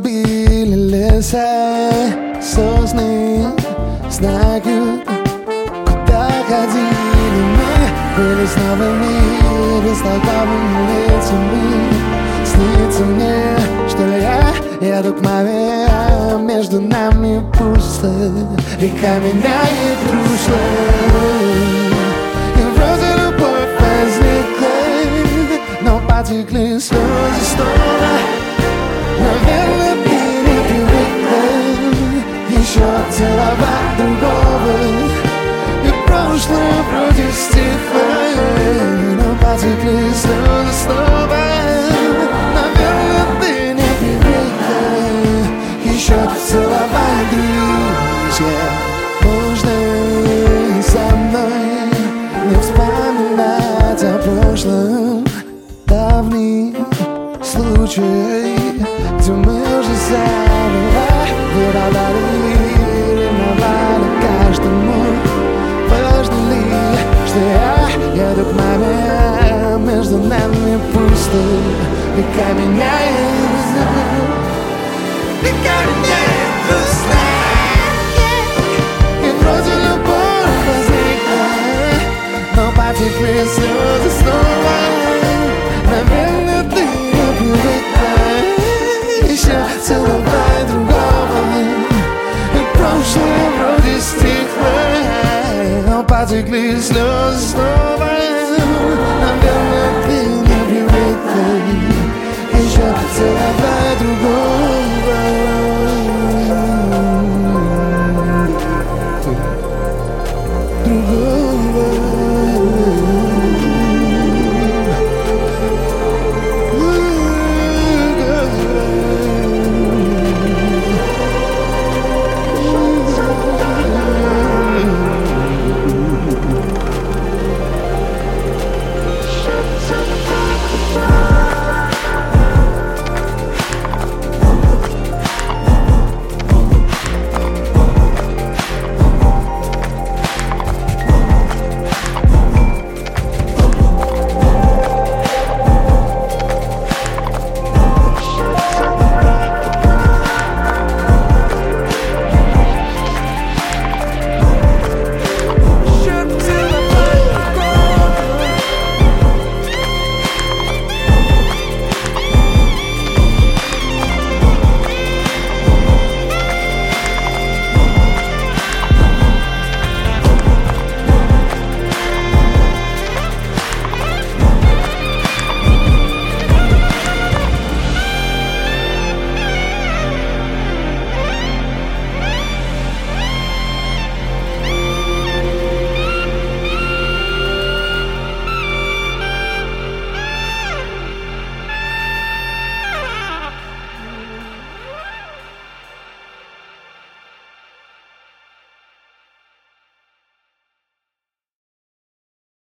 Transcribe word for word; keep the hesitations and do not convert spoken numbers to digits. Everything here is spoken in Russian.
любили леса, сосны, знаю, куда ходили мы. Были снова в мире с толковыми лицами. Снится мне, что я еду к маме, а между нами пусто. Река меняет русло, и вроде любовь возникла, но потекли слезы снова. Наверное, ты не привыкла еще целовать другого, и прошлое вроде стихло, но потекли слезы снова. Наверное, ты не привыкла еще целовать друзья. Можно со мной не вспоминать о прошлом, давний случай, где мы уже забывали, выдавали, ревновали каждому. Важно ли, что я еду к маме, а между нами пусто. Река меняет, река меняет русло, и вроде любовь возникла, но потекли слезы снова. Наверное, ты не привыкла еще целовать другого, и прошлое вроде стихло, но потекли слезы снова.